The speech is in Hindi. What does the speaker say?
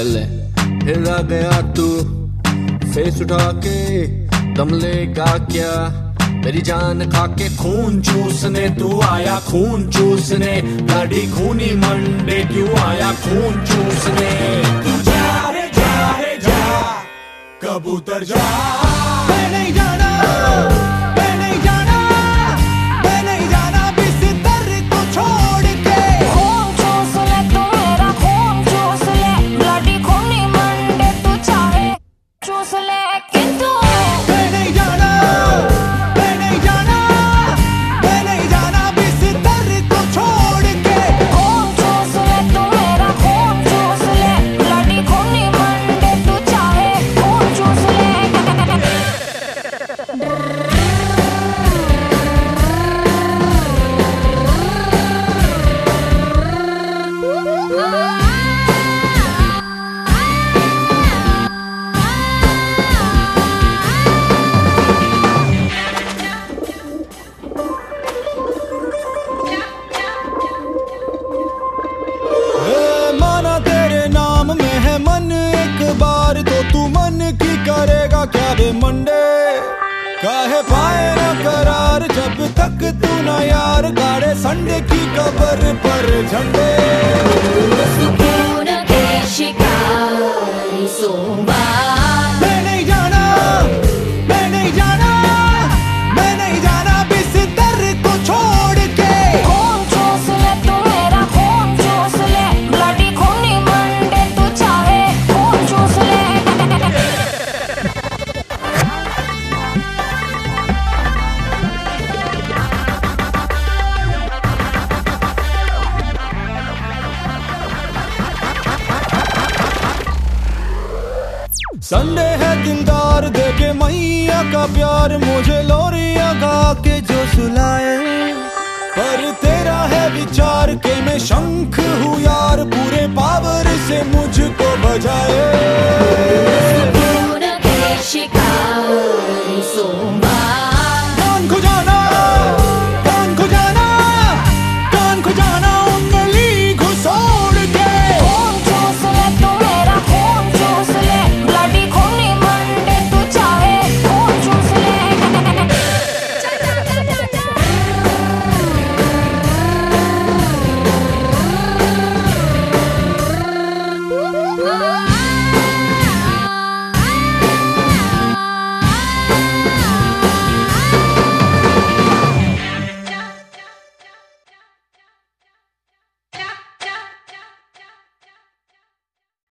पहले, फिर आ गया तू फेस उठा के, दम लेगा क्या मेरी जान खा के? खून चूसने तू आया, खून चूसने, ब्लडी खूनी मंडे क्यों आया खून चूसने? तू जा रे जा रे जा, कबूतर जा। मैं नहीं जाना, मैं नहीं जाना, मैं नहीं जाना बिस्तर को छोड़ के। खून चूस ले तू मेरा, खून चूस ले, ब्लडी खूनी मंडे तू चाहे चूस ले, किंतु मैं नहीं जाना, मैं नहीं जाना, मैं नहीं जाना बिस्तर को छोड़ के। खून चूस ले तू मेरा, खून चूस ले, ब्लडी खूनी मंडे तू चाहे खून चूस ले। माना तेरे नाम में है मन, एक बार तो तू मन की करेगा क्या बे मंडे? काहे पाए ना करार जब तक तू ना यार गाड़े संडे की कबर पर झंडे। सुकून के शिकारी सोमवार। मैं नहीं जाना, मैं नहीं जाना, मैं नहीं जाना बिस्तर को छोड़ के। खून चूस ले तू मेरा, खून चूस ले, ब्लडी खूनी मंडे तू चाहे खून चूस ले। संडे है दिलदार देके मैया का प्यार, मुझे लोरिया गा के जो सुलाए। पर तेरा है विचार के मैं शंख हूँ यार, पूरे पावर से मुझको बजाए।